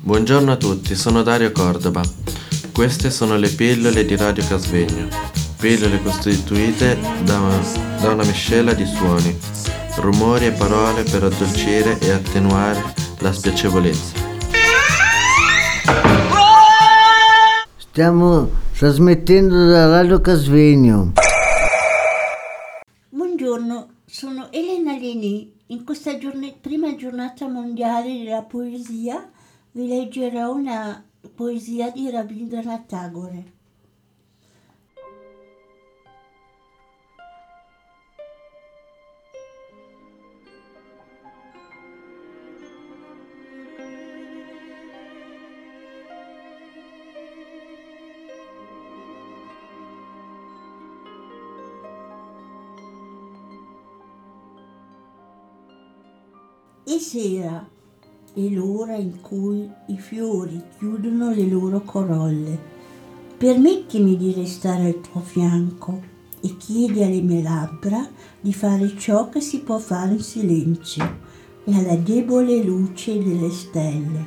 Buongiorno a tutti, sono Dario Cordova. Queste sono le pillole di Radio Casvegno. Pillole costituite da una miscela di suoni, rumori e parole per addolcire e attenuare la spiacevolezza. Stiamo trasmettendo da Radio Casvegno. Buongiorno, sono Elena Leni. In questa prima giornata mondiale della poesia vi leggerò una poesia di Rabindranath Tagore. È sera, è l'ora in cui i fiori chiudono le loro corolle. Permettimi di restare al tuo fianco e chiedi alle mie labbra di fare ciò che si può fare in silenzio e alla debole luce delle stelle.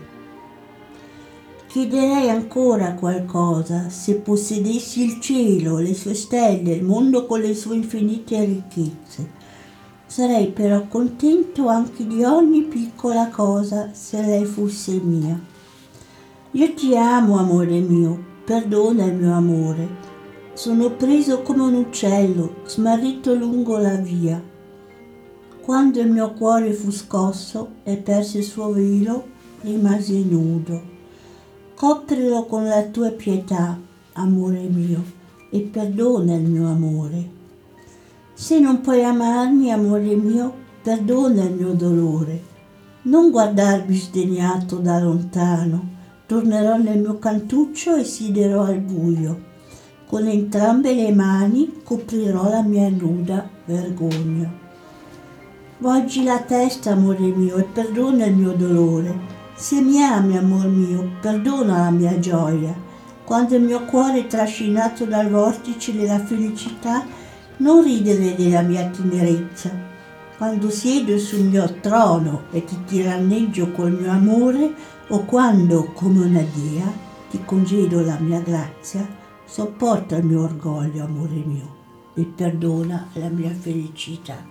Chiederei ancora qualcosa se possedessi il cielo, le sue stelle, il mondo con le sue infinite ricchezze. Sarei però contento anche di ogni piccola cosa se lei fosse mia. Io ti amo, amore mio, perdona il mio amore. Sono preso come un uccello, smarrito lungo la via. Quando il mio cuore fu scosso e perse il suo velo, rimasi nudo. Coprilo con la tua pietà, amore mio, e perdona il mio amore. Se non puoi amarmi, amore mio, perdona il mio dolore. Non guardarmi sdegnato da lontano, tornerò nel mio cantuccio e siederò al buio. Con entrambe le mani coprirò la mia nuda vergogna. Volgi la testa, amore mio, e perdona il mio dolore. Se mi ami, amor mio, perdona la mia gioia. Quando il mio cuore è trascinato dal vortice della felicità, non ridere della mia tenerezza. Quando siedo sul mio trono e ti tiranneggio col mio amore, o quando, come una dea, ti congedo la mia grazia, sopporta il mio orgoglio, amore mio, e perdona la mia felicità.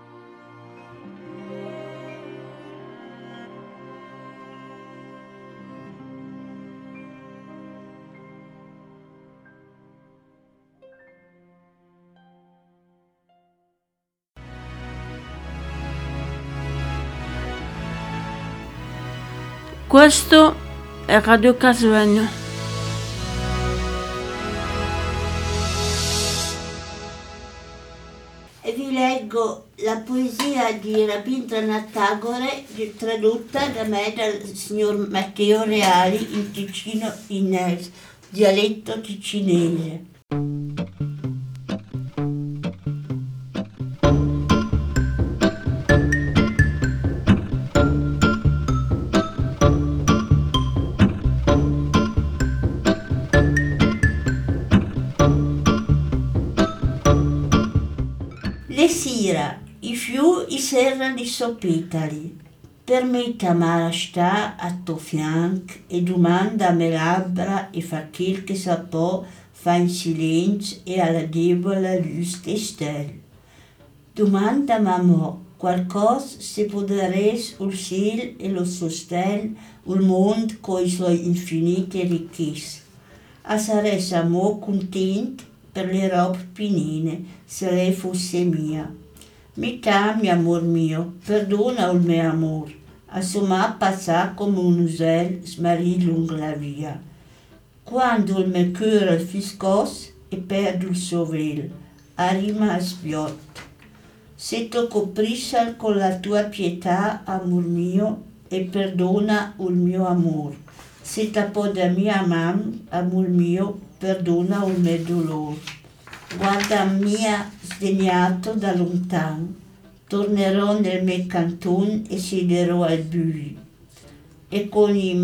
Questo è Radio Casvegno. E vi leggo la poesia di Rabindranath Tagore, tradotta da me dal signor Matteo Reali in Ticino, in dialetto ticinese. Le sira, i fiù i serran di soppitali. Permetta Maharashtra a tuo fianco e domanda a me labbra e fa quel che sa può, fa in silenzio e alla debole luce che stelle. Domanda mamma qualcosa se poderes il cielo e lo sosten, il mondo coi suoi infinite ricchezze. A saresse amor contento per le robe pinine, se lei fosse mia. Mi t'ami, amor mio, perdona il mio amore, a somma passà come un uccello smarrì lungo la via. Quando il mio cuore è fiscos e perdo il suo velo, arriva a sbiotto. Se tu coprisci con la tua pietà, amor mio, e perdona il mio amore. Se t'appo da mia mamma, amor mio, perdona il mio dolore. Guarda mia sdegnato da lontano, tornerò nel mio canton e siederò al buio. E con i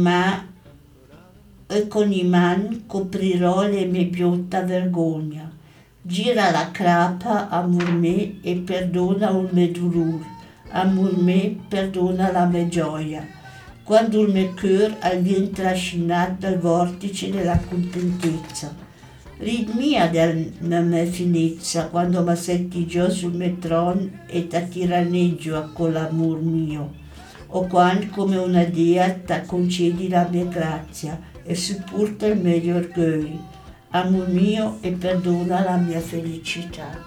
mani coprirò le mie biotta vergogna. Gira la crapa, amor me, e perdona il mio dolore. Amor me, perdona la mia gioia. quando il mio cuore viene trascinato dal vortice della contentezza. Ritmia della mia finezza quando mi senti giù sul mio trono e ti tiranneggio con l'amor mio, o quando come una dea ti concedi la mia grazia e supporta il mio orgoglio, amor mio, e perdona la mia felicità.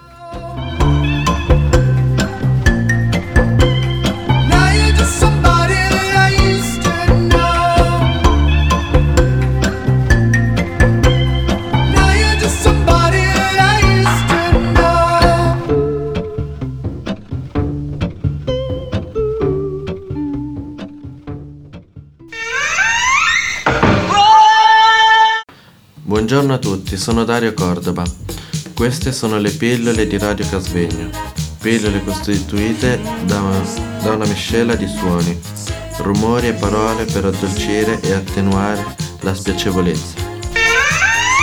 Buongiorno a tutti, sono Dario Cordova. Queste sono le pillole di Radio Casvegno. Pillole costituite da una miscela di suoni, rumori e parole per addolcire e attenuare la spiacevolezza.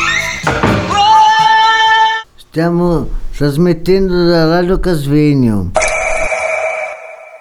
Stiamo trasmettendo da Radio Casvegno.